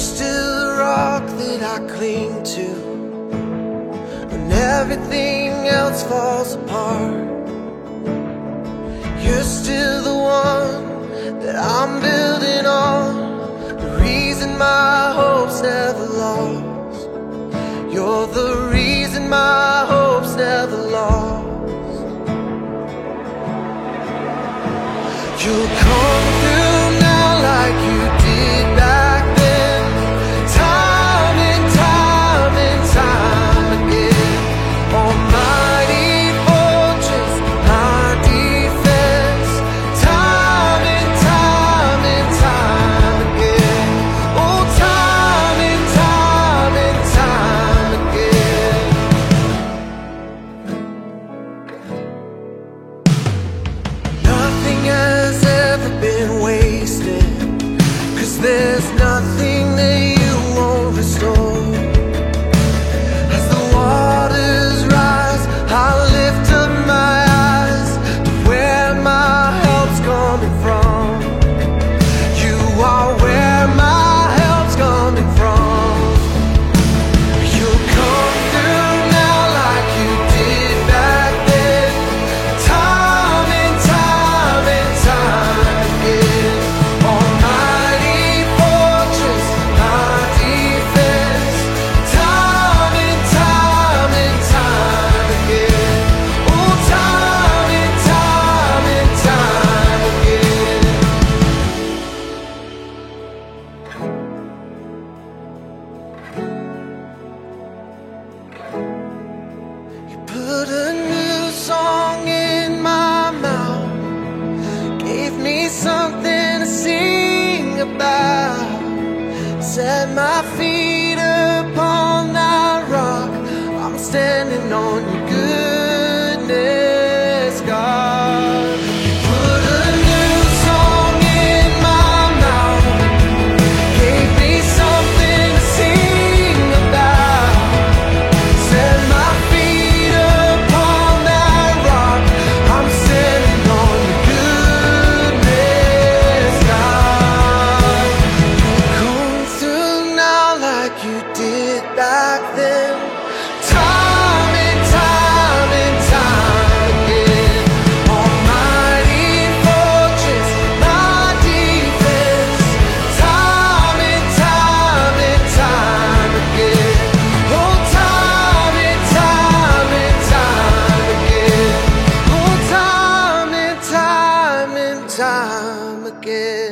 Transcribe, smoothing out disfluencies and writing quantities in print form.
still the rock that I cling to when everything else falls apart. You're still the one that I'm building on, the reason my hope's never lost. You're the reason my hope's never lost. You'll come through now like you did back then, time and time and time again. Almighty fortress, my defense, time and time and time again. Oh, time and time and time again. Nothing has ever been wasted, 'cause there's nothing that you won't restore. As the waters rise, I lift up my eyes to where my help's coming from. You are where my help's coming from. You'll come through now like you did back then, time and time and time again. Almighty fortress, my defense, time and time and time again. Oh, time and time and time again. You put a new song in my mouth, gave me something to sing about, set my feet upon that rock. I'm standing on your goodness, God. You put a new song in my mouth, gave me something to sing about, set my feet upon that rock. I'm standing on your goodness, God. Come through now like you did back then, time and time and time again. Almighty fortress, my defense, time and time and time again. Oh, time and time and time again. Oh, time and time and time again.